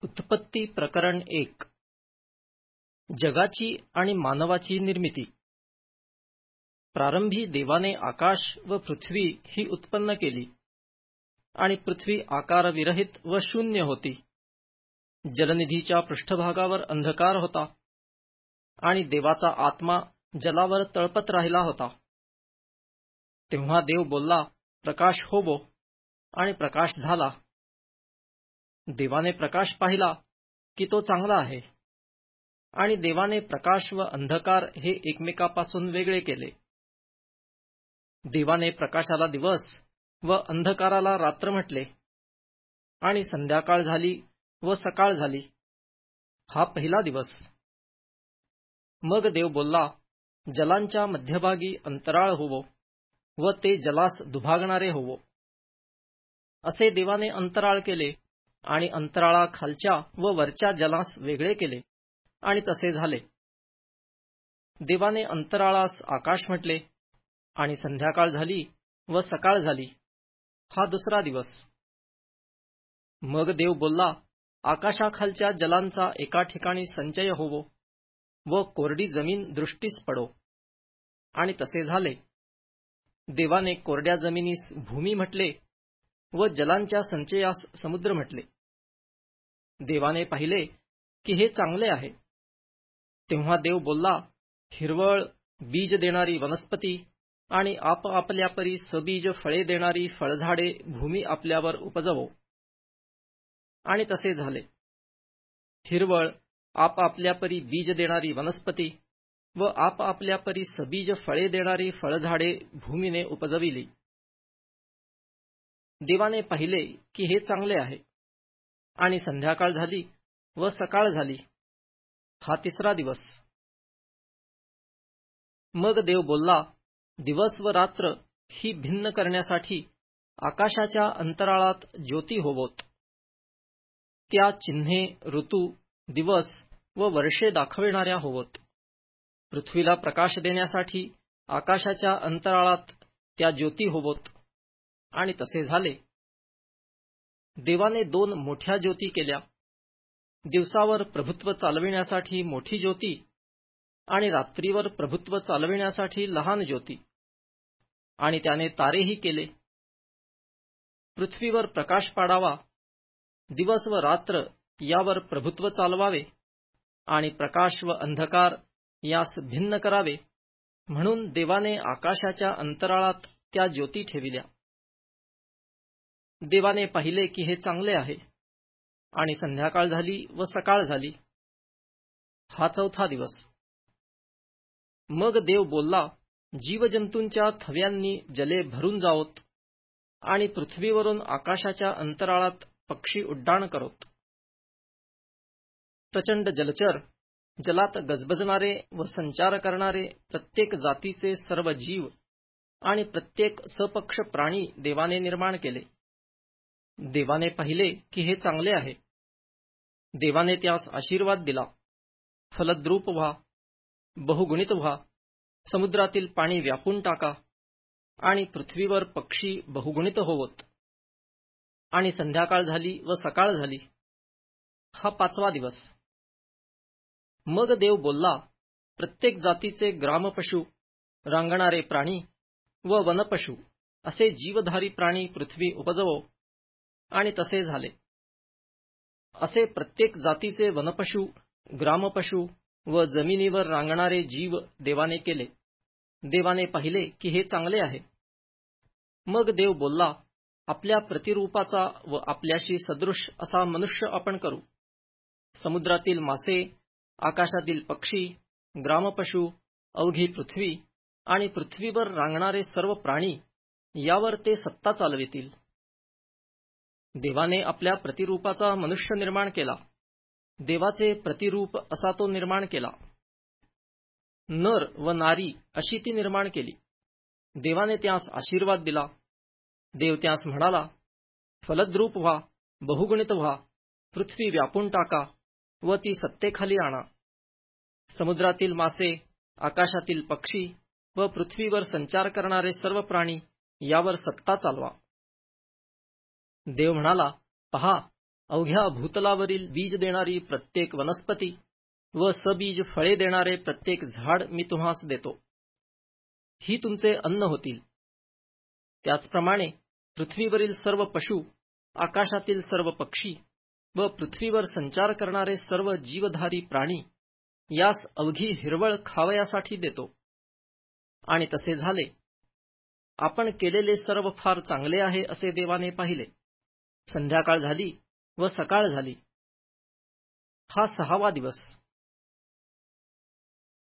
उत्पत्ती प्रकरण 1. जगाची आणि मानवाची निर्मिती. प्रारंभी देवाने आकाश व पृथ्वी ही उत्पन्न केली आणि पृथ्वी आकारविरहित व शून्य होती. जलनिधीच्या पृष्ठभागावर अंधकार होता आणि देवाचा आत्मा जलावर तळपत राहिला होता. तेव्हा देव बोलला, प्रकाश होवो, आणि प्रकाश झाला. देवाने प्रकाश पाहिला की तो चांगला आहे, आणि देवाने प्रकाश व अंधकार हे एकमेकापासून वेगळे केले. देवाने प्रकाशाला दिवस व अंधकाराला रात्र म्हटले, आणि संध्याकाळ झाली व सकाळ झाली, हा पहिला दिवस. मग देव बोलला, जलांच्या मध्यभागी अंतराळ होवो व ते जलास दुभागणारे होवो. असे देवाने अंतराळ केले आणि अंतराळाखालच्या व वरच्या जलास वेगळे केले, आणि तसे झाले. देवाने अंतराळास आकाश म्हटले, आणि संध्याकाळ झाली व सकाळ झाली, हा दुसरा दिवस. मग देव बोलला, आकाशाखालच्या जलांचा एका ठिकाणी संचय होवो व कोरडी जमीन दृष्टीस पडो, आणि तसे झाले. देवाने कोरड्या जमिनीस भूमी म्हटले व जलांच्या संचयास समुद्र म्हटले. देवाने पाहिले की हे चांगले आहे. तेव्हा देव बोलला, हिरवळ, बीज देणारी वनस्पती आणि आपापल्या परी सबीज फळे देणारी फळझाडे भूमी आपल्यावर उपजवो. आणि तसे झाले. हिरवळ, आपापल्या परी बीज देणारी वनस्पती व आपापल्या परी सबीज फळे देणारी फळझाडे भूमीने उपजविली. देवाने पाहिले की हे चांगले आहे. आणि संध्याकाळ झाली व सकाळ झाली, हा तिसरा दिवस. मग देव बोलला, दिवस व रात्र ही भिन्न करण्यासाठी आकाशाच्या अंतराळात ज्योती होवोत. त्या चिन्हे, ऋतू, दिवस व वर्षे दाखविणाऱ्या होवोत. पृथ्वीला प्रकाश देण्यासाठी आकाशाच्या अंतराळात त्या ज्योती होवोत. आणि तसे झाले. देवाने 2 मोठ्या ज्योती केल्या, दिवसावर प्रभुत्व चालविण्यासाठी मोठी ज्योती आणि रात्रीवर प्रभुत्व चालविण्यासाठी लहान ज्योती. आणि त्याने तारेही केले. पृथ्वीवर प्रकाश पाडावा, दिवस व रात्र यावर प्रभुत्व चालवावे, आणि प्रकाश व अंधकार यास भिन्न करावे, म्हणून देवाने आकाशाच्या अंतराळात त्या ज्योती ठेविल्या. देवाने पाहिले की हे चांगले आहे. आणि संध्याकाळ झाली व सकाळ झाली, हा चौथा दिवस. मग देव बोलला, जीवजंतूंच्या थव्यांनी जले भरून जावोत, आणि पृथ्वीवरून आकाशाच्या अंतराळात पक्षी उड्डाण करोत. प्रचंड जलचर, जलात गजबजणारे व संचार करणारे प्रत्येक जातीचे सर्व जीव आणि प्रत्येक सपक्ष प्राणी देवाने निर्माण केले. देवाने पाहिले की हे चांगले आहे. देवाने त्यास आशीर्वाद दिला, फलद्रूप व्हा, बहुगुणित व्हा, समुद्रातील पाणी व्यापून टाका, आणि पृथ्वीवर पक्षी बहुगुणित होवोत. आणि संध्याकाळ झाली व सकाळ झाली, हा पाचवा दिवस. मग देव बोलला, प्रत्येक जातीचे ग्रामपशु, रांगणारे प्राणी व वनपशु असे जीवधारी प्राणी पृथ्वी उपजवो. आणि तसे झाले. असे प्रत्येक जातीचे वनपशु, ग्रामपशु व जमिनीवर रांगणारे जीव देवाने केले. देवाने पाहिले की हे चांगले आहे. मग देव बोलला, आपल्या प्रतिरूपाचा व आपल्याशी सदृश असा मनुष्य आपण करू. समुद्रातील मासे, आकाशातील पक्षी, ग्रामपशु, अवघी पृथ्वी आणि पृथ्वीवर रांगणारे सर्व प्राणी यावर ते सत्ता चालवितील. देवाने आपल्या प्रतिरूपाचा मनुष्य निर्माण केला. देवाचे प्रतिरूप असा तो निर्माण केला. नर व नारी अशी ती निर्माण केली. देवाने त्यास आशीर्वाद दिला. देव त्यास म्हणाला, फलद्रूप व्हा, बहुगुणित व्हा, पृथ्वी व्यापून टाका व ती सत्तेखाली आणा. समुद्रातील मासे, आकाशातील पक्षी व पृथ्वीवर संचार करणारे सर्व प्राणी यावर सत्ता चालवा. देव म्हणाला, पहा, अवघ्या भूतलावरील बीज देणारी प्रत्येक वनस्पती व सबीज फळे देणारे प्रत्येक झाड मी तुम्हास देतो. ही तुमचे अन्न होतील. त्याचप्रमाणे पृथ्वीवरील सर्व पशु, आकाशातील सर्व पक्षी व पृथ्वीवर संचार करणारे सर्व जीवधारी प्राणी यास अवघी हिरवळ खावयासाठी देतो. आणि तसे झाले. आपण केलेले सर्व फार चांगले आहे असे देवाने पाहिले. संध्याकाळ झाली व सकाळ झाली. हा 6वा दिवस.